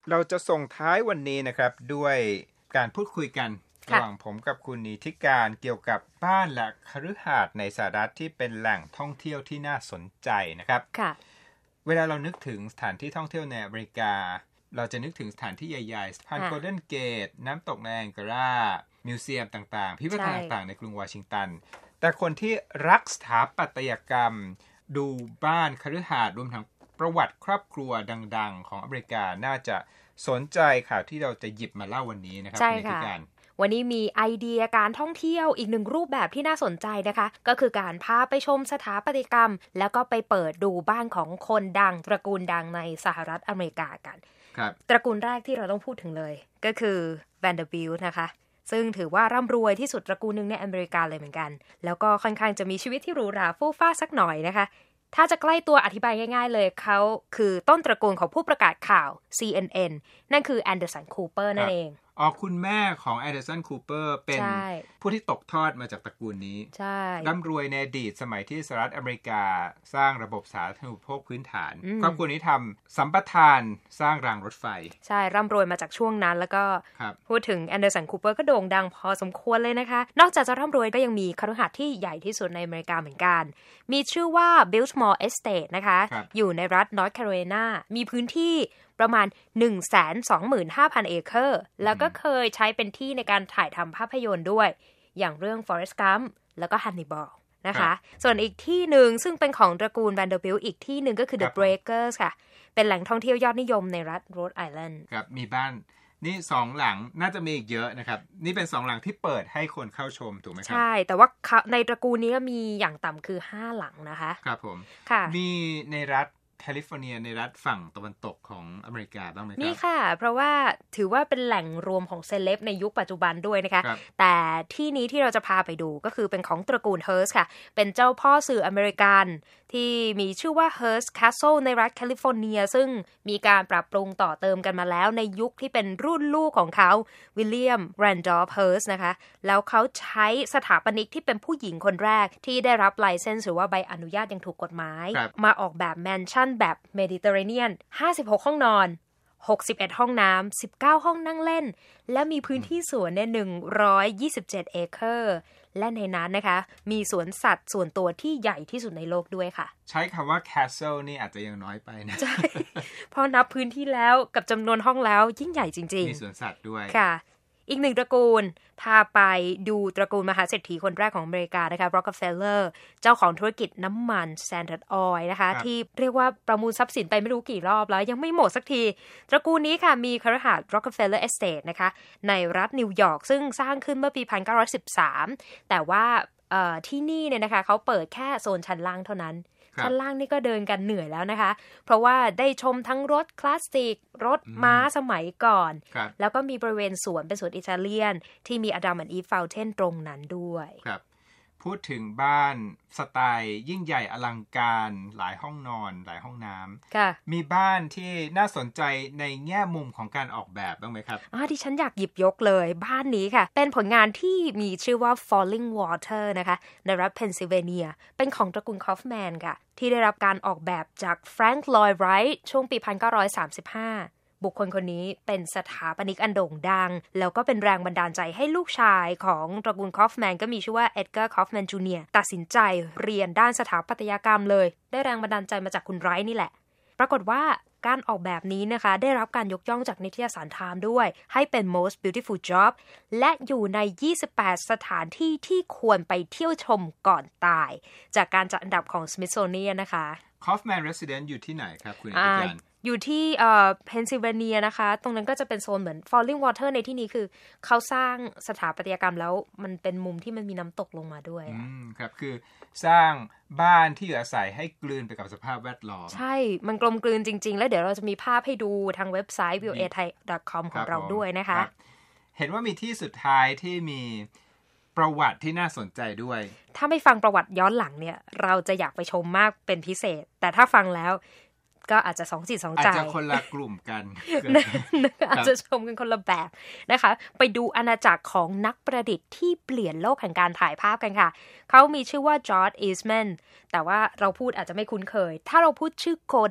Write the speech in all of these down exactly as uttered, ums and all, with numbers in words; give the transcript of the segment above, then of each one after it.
เราจะส่งท้ายวันนี้นะครับด้วยการพูดคุยกันระหว่างผมกับคุณนิติการเกี่ยวกับบ้านและคฤหาสน์ในสหรัฐที่เป็นแหล่งท่องเที่ยวที่น่าสนใจนะครับค่ะเวลาเรานึกถึงสถานที่ท่องเที่ยวในอเมริกาเราจะนึกถึงสถานที่ใหญ่ๆสะพานโกลเด้นเกตน้ำตกไนแองการามิวเซียมต่างๆพิพิธภัณฑ์ต่างๆในกรุงวอชิงตันแต่คนที่รักสถาปัตยกรรมดูบ้านคฤหาสน์รวมทั้งประวัติครอบครัวดังๆของอเมริกาน่าจะสนใจข่าวที่เราจะหยิบมาเล่าวันนี้นะครับในที่การวันนี้มีไอเดียการท่องเที่ยวอีกหนึ่งรูปแบบที่น่าสนใจนะคะก็คือการพาไปชมสถาปัตยกรรมแล้วก็ไปเปิดดูบ้านของคนดังตระกูลดังในสหรัฐอเมริกากันครับตระกูลแรกที่เราต้องพูดถึงเลยก็คือ Vanderbilt นะคะซึ่งถือว่าร่ำรวยที่สุดตระกูลหนึ่งในอเมริกาเลยเหมือนกันแล้วก็ค่อนข้างจะมีชีวิตที่หรูหราฟู่ฟ้าสักหน่อยนะคะถ้าจะใกล้ตัวอธิบายง่ายๆเลยเขาคือต้นตระกูลของผู้ประกาศข่าว ซี เอ็น เอ็น นั่นคือแอนเดอร์สันคูเปอร์นั่นเองอ๋อคุณแม่ของแอนเดอร์สันคูเปอร์เป็นผู้ที่ตกทอดมาจากตระกูลนี้ใช่ร่ำรวยในอดีตสมัยที่สหรัฐอเมริกาสร้างระบบสาธารณูปโภคพื้นฐานครอบครัวนี้ทำสัมปทานสร้างรางรถไฟใช่ร่ำรวยมาจากช่วงนั้นแล้วก็พูดถึงแอนเดอร์สันคูเปอร์ก็โด่งดังพอสมควรเลยนะคะนอกจากจะร่ำรวยก็ยังมีคฤหาสน์ที่ใหญ่ที่สุดในอเมริกาเหมือนกันมีชื่อว่า Biltmore Estate นะคะอยู่ในรัฐ North Carolina มีพื้นที่ประมาณ หนึ่งแสนสองหมื่นห้าพัน เอเคอร์แล้วก็เคยใช้เป็นที่ในการถ่ายทำภาพยนตร์ด้วยอย่างเรื่อง Forrest Gump แล้วก็ Hannibal นะคะส่วนอีกที่หนึ่งซึ่งเป็นของตระกูล Vanderbilt อีกที่หนึ่งก็คือ The Breakers ค่ะเป็นแหล่งท่องเที่ยวยอดนิยมในรัฐ Rhode Island ครับมีบ้านนี่สองหลังน่าจะมีอีกเยอะนะครับนี่เป็นสองหลังที่เปิดให้คนเข้าชมถูกไหมครับใช่แต่ว่าในตระกูลนี้ก็มีอย่างต่ำคือห้าหลังนะคะครับผมค่ะมีในรัฐแคลิฟอร์เนียในรัฐฝั่งตะวันตกของอเมริกาบ้างไหมครับนี่ค่ะเพราะว่าถือว่าเป็นแหล่งรวมของเซเลบในยุคปัจจุบันด้วยนะคะแต่ที่นี้ที่เราจะพาไปดูก็คือเป็นของตระกูลเฮิร์สค่ะเป็นเจ้าพ่อสื่ออเมริกันที่มีชื่อว่า Hearst Castle ในรัฐแคลิฟอร์เนียซึ่งมีการปรับปรุงต่อเติมกันมาแล้วในยุคที่เป็นรุ่นลูกของเขาวิลเลียมแรนดอลฟ์เฮิร์สนะคะแล้วเขาใช้สถาปนิกที่เป็นผู้หญิงคนแรกที่ได้รับไลเซนส์หรือว่าใบอนุญาตอย่างถูกกฎหมายมาออกแบบแมนชั่นแบบเมดิเตอร์เรเนียนห้าสิบหกห้องนอนหกสิบเอ็ดห้องน้ำสิบเก้าห้องนั่งเล่นและมีพื้นที่สวนเนี่ยหนึ่งร้อยยี่สิบเจ็ดเอเคอร์และในนั้นนะคะมีสวนสัตว์ส่วนตัวที่ใหญ่ที่สุดในโลกด้วยค่ะใช้คำว่า castle นี่อาจจะยังน้อยไปนะใช่พอนับพื้นที่แล้วกับจำนวนห้องแล้วยิ่งใหญ่จริงๆมีสวนสัตว์ด้วยค่ะอีกหนึ่งตระกูลพาไปดูตระกูลมหาเศรษฐีคนแรกของอเมริกานะคะ Rockefeller เจ้าของธุรกิจน้ำมัน Standard Oil นะคะที่เรียกว่าประมูลทรัพย์สินไปไม่รู้กี่รอบแล้วยังไม่หมดสักทีตระกูลนี้ค่ะมีคฤหาสน์ Rockefeller Estate นะคะในรัฐนิวยอร์กซึ่งสร้างขึ้นเมื่อปีหนึ่งพันเก้าร้อยสิบสามแต่ว่าที่นี่เนี่ยนะคะเขาเปิดแค่โซนชั้นล่างเท่านั้นชั้นล่างนี่ก็เดินกันเหนื่อยแล้วนะคะเพราะว่าได้ชมทั้งรถคลาสสิกรถม้าสมัยก่อนแล้วก็มีบริเวณสวนเป็นสวนอิตาเลียนที่มีอดัมแอนด์อีฟฟาวเทนตรงนั้นด้วยครับพูดถึงบ้านสไตล์ยิ่งใหญ่อลังการหลายห้องนอนหลายห้องน้ำมีบ้านที่น่าสนใจในแง่มุมของการออกแบบบ้างไหมครับอ่าที่ฉันอยากหยิบยกเลยบ้านนี้ค่ะเป็นผลงานที่มีชื่อว่า Falling Water นะคะในรัฐเพนซิลเวเนียเป็นของตระกูลคอฟแมนค่ะที่ได้รับการออกแบบจากแฟรงค์ ลอยด์ไรท์ช่วงปีหนึ่งพันเก้าร้อยสามสิบห้าบุคคลคนนี้เป็นสถาปนิกอันโด่งดังแล้วก็เป็นแรงบันดาลใจให้ลูกชายของตระกูลคอฟแมนก็มีชื่อว่าเอ็ดการ์คอฟแมนจูเนียร์ตัดสินใจเรียนด้านสถาปัตยกรรมเลยได้แรงบันดาลใจมาจากคุณไรท์นี่แหละปรากฏว่าการออกแบบนี้นะคะได้รับการยกย่องจากนิตยสารไทม์ด้วยให้เป็น most beautiful job และอยู่ในยี่สิบแปดสถานที่ที่ควรไปเที่ยวชมก่อนตายจากการจัดอันดับของ Smithsonian นะคะ Kaufman Residence อยู่ที่ไหนครับคุณอาจารย์อยู่ที่เอ่อเพนซิลเวเนียนะคะตรงนั้นก็จะเป็นโซนเหมือน Falling Water ในที่นี้คือเขาสร้างสถาปัตยกรรมแล้วมันเป็นมุมที่มันมีน้ำตกลงมาด้วยอืมครับคือสร้างบ้านที่อยู่อาศัยให้กลืนไปกับสภาพแวดล้อมใช่มันกลมกลืนจริงๆแล้วเดี๋ยวเราจะมีภาพให้ดูทางเว็บไซต์ วี โอ เอ ไทย ดอท คอม ของเราด้วยนะคะเห็นว่ามีที่สุดท้ายที่มีประวัติที่น่าสนใจด้วยถ้าไม่ฟังประวัติย้อนหลังเนี่ยเราจะอยากไปชมมากเป็นพิเศษแต่ถ้าฟังแล้วก็อาจจะสองจิตสองใจอาจจะคนละกลุ่มกันอาจจะชมกันคนละแบบนะคะไปดูอาณาจักรของนักประดิษฐ์ที่เปลี่ยนโลกแห่งการถ่ายภาพกันค่ะเขามีชื่อว่าจอร์จ อีสแมนแต่ว่าเราพูดอาจจะไม่คุ้นเคยถ้าเราพูดชื่อโคดัก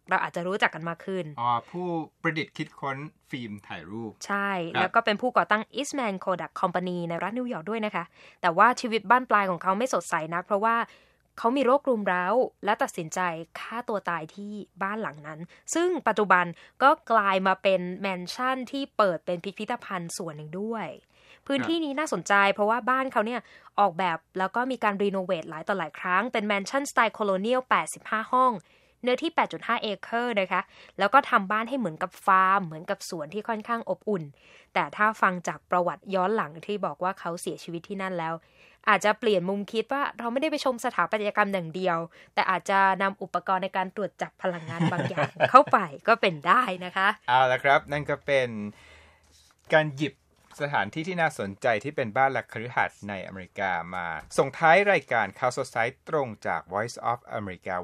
เราอาจจะรู้จักกันมากขึ้นอ๋อผู้ประดิษฐ์คิดค้นฟิล์มถ่ายรูปใช่แล้วก็เป็นผู้ก่อตั้ง Eastman Kodak Company ในรัฐนิวยอร์กด้วยนะคะแต่ว่าชีวิตบ้านปลายของเขาไม่สดใสนักเพราะว่าเขามีโรครุมเร้าและตัดสินใจฆ่าตัวตายที่บ้านหลังนั้นซึ่งปัจจุบันก็กลายมาเป็นแมนชั่นที่เปิดเป็นพิพิธภัณฑ์ส่วนหนึ่งด้วยพื้นที่นี้น่าสนใจเพราะว่าบ้านเขาเนี่ยออกแบบแล้วก็มีการรีโนเวทหลายต่อหลายครั้งเป็นแมนชั่นสไตล์โคโลเนียลแปดสิบห้าห้องเนื้อที่ แปดจุดห้า เอเคอร์นะคะแล้วก็ทำบ้านให้เหมือนกับฟาร์มเหมือนกับสวนที่ค่อนข้างอบอุ่นแต่ถ้าฟังจากประวัติย้อนหลังที่บอกว่าเขาเสียชีวิตที่นั่นแล้วอาจจะเปลี่ยนมุมคิดว่าเราไม่ได้ไปชมสถาปัตยกรรมอย่างเดียวแต่อาจจะนำอุปกรณ์ในการตรวจจับพลังงานบางอย่าง เข้าไปก็เป็นได้นะคะเอาละครับนั่นก็เป็นการหยิบสถานที่ที่น่าสนใจที่เป็นบ้านหลักคฤหาสน์ในอเมริกามาส่งท้ายรายการข่าวสดสายตรงจาก Voice of America